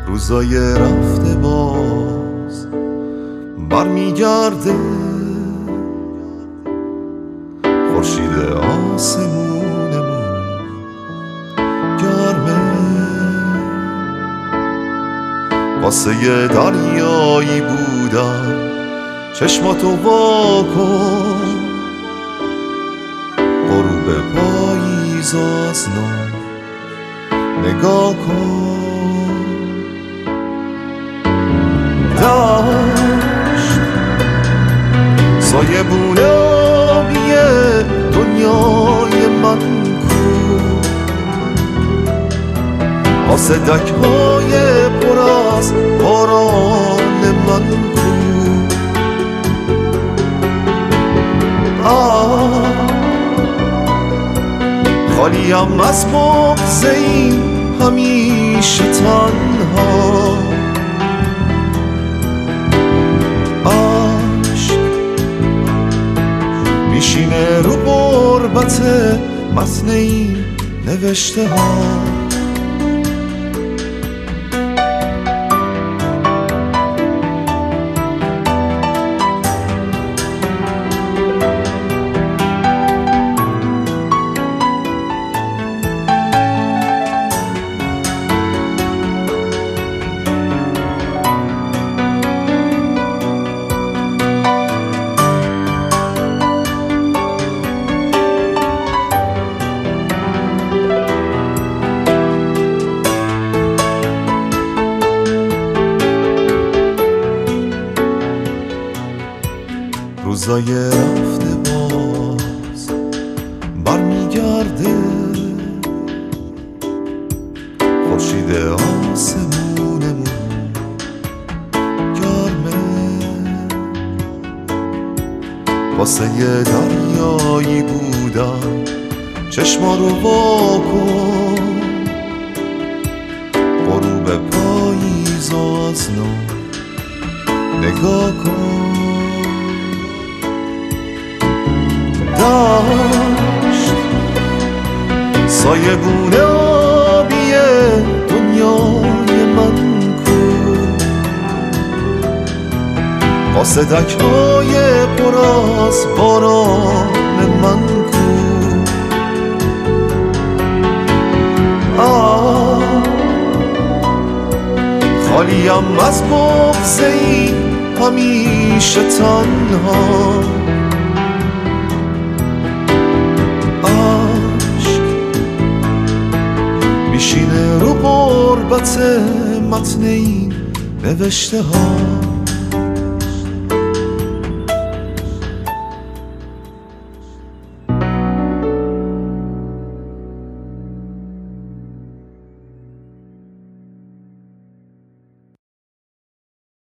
روزای رفته باز برمیگرده، خورشید آسمونمون گرمه، واسه دریایی بودم چشماتو وا کن، غروب پاییز از نو نگاه کن. دشت سایبون آبیه دنیای من کو، آسدک‌های پر از باران من کو. خالیم از بغض این همیشه تنها، عشق میشینه رو غربت متن این نوشته ها. روزای رفته باز برمیگرده، خورشید آسمونمون گرمه، واسه دریایی بودم چشما رو وا کن، غروب پاییز از نو نگاه کن. دشت سایبون آبیه دنیای من کو، قاصدک‌های پر از باران من کو. خالیم از بغض این همیشه تنها، میشینه رو غربت متن این نوشته ها.